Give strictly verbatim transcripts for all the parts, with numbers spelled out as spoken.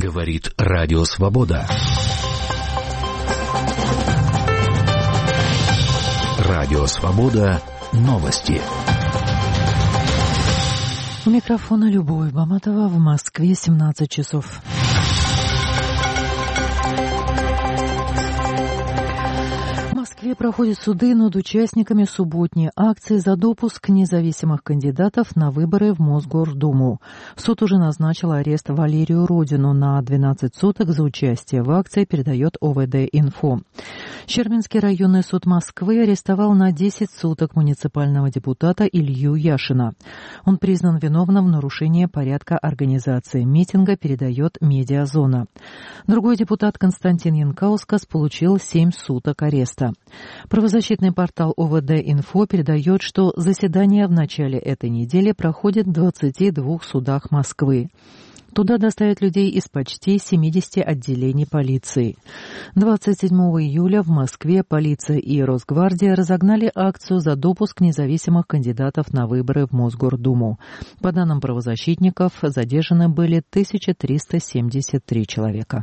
Говорит Радио Свобода. Радио Свобода. Новости. У микрофона Любовь Баматова. В Москве семнадцать часов. В Москве проходят суды над участниками субботней акции за допуск независимых кандидатов на выборы в Мосгордуму. Суд уже назначил арест Валерию Родину на двенадцать суток за участие в акции, передает О В Д-Инфо. Щербинский районный суд Москвы арестовал на десять суток муниципального депутата Илью Яшина. Он признан виновным в нарушении порядка организации митинга, передает Медиазона. Другой депутат Константин Янкаускас получил семь суток ареста. Правозащитный портал О В Д-Инфо передает, что заседания в начале этой недели проходят в двадцати двух судах Москвы. Туда доставят людей из почти семидесяти отделений полиции. двадцать седьмого июля в Москве полиция и Росгвардия разогнали акцию за допуск независимых кандидатов на выборы в Мосгордуму. По данным правозащитников, задержаны были тысяча триста семьдесят три человека.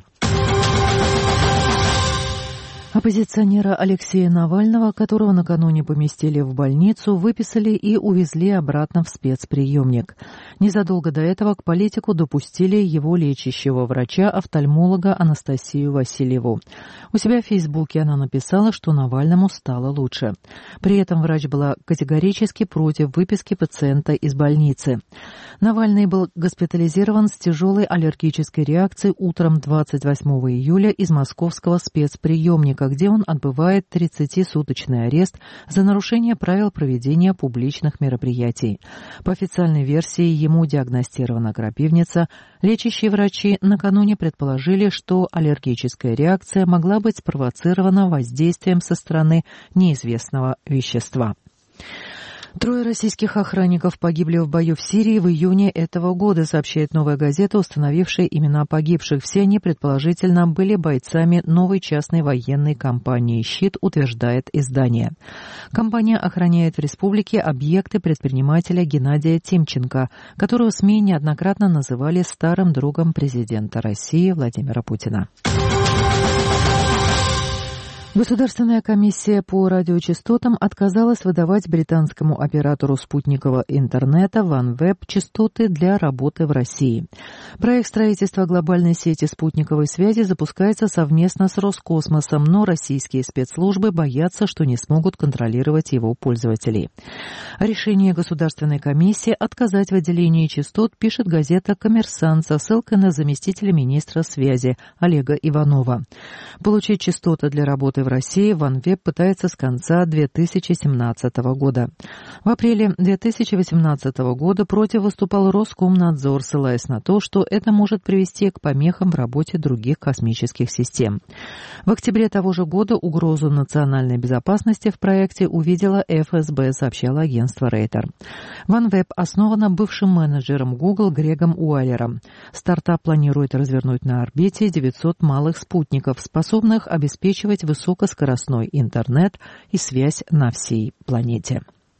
Оппозиционера Алексея Навального, которого накануне поместили в больницу, выписали и увезли обратно в спецприемник. Незадолго до этого к политику допустили его лечащего врача-офтальмолога Анастасию Васильеву. У себя в Фейсбуке она написала, что Навальному стало лучше. При этом врач была категорически против выписки пациента из больницы. Навальный был госпитализирован с тяжелой аллергической реакцией утром двадцать восьмого июля из московского спецприемника, где он отбывает тридцатисуточный арест за нарушение правил проведения публичных мероприятий. По официальной версии, ему диагностирована крапивница. Лечащие врачи накануне предположили, что аллергическая реакция могла быть спровоцирована воздействием со стороны неизвестного вещества. Трое российских охранников погибли в бою в Сирии в июне этого года, сообщает «Новая газета», установившая имена погибших. Все они, предположительно, были бойцами новой частной военной компании «Щит», утверждает издание. Компания охраняет в республике объекты предпринимателя Геннадия Тимченко, которого СМИ неоднократно называли старым другом президента России Владимира Путина. Государственная комиссия по радиочастотам отказалась выдавать британскому оператору спутникового интернета OneWeb частоты для работы в России. Проект строительства глобальной сети спутниковой связи запускается совместно с Роскосмосом, но российские спецслужбы боятся, что не смогут контролировать его пользователей. Решение Государственной комиссии отказать в выделении частот пишет газета «Коммерсант» со ссылкой на заместителя министра связи Олега Иванова. Получить частоты для работы в России OneWeb пытается с конца две тысячи семнадцатого года. В апреле две тысячи восемнадцатого года против выступал Роскомнадзор, ссылаясь на то, что это может привести к помехам в работе других космических систем. В октябре того же года угрозу национальной безопасности в проекте увидела эф эс бэ, сообщало агентство Рейтер. OneWeb основана бывшим менеджером Google Грегом Уайлером. Стартап планирует развернуть на орбите девятьсот малых спутников, способных обеспечивать высокоскоростной интернет и связь на всей планете.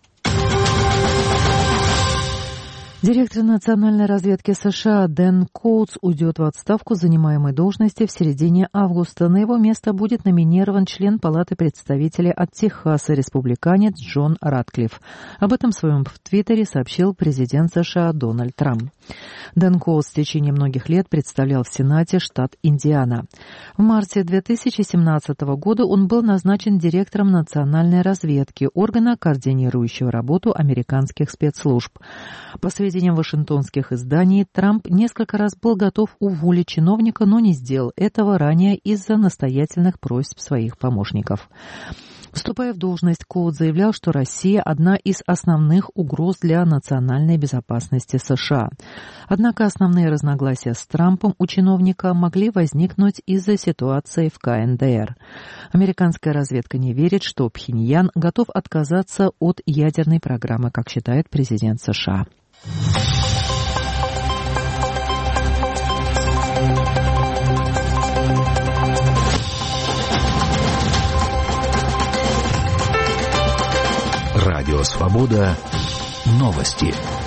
Директор национальной разведки США Дэн Коутс уйдет в отставку с занимаемой должности в середине августа. На его место будет номинирован член Палаты представителей от Техаса, республиканец Джон Ратклифф. Об этом в своем в Твиттере сообщил президент США Дональд Трамп. Дэн Коутс в течение многих лет представлял в Сенате штат Индиана. В марте две тысячи семнадцатого года он был назначен директором национальной разведки, органа, координирующего работу американских спецслужб. По сведениям вашингтонских изданий, Трамп несколько раз был готов уволить чиновника, но не сделал этого ранее из-за настоятельных просьб своих помощников. Вступая в должность, Коутс заявлял, что Россия – одна из основных угроз для национальной безопасности США. Однако основные разногласия с Трампом у чиновника могли возникнуть из-за ситуации в ка эн дэ эр. Американская разведка не верит, что Пхеньян готов отказаться от ядерной программы, как считает президент США. Радио Свобода. Новости.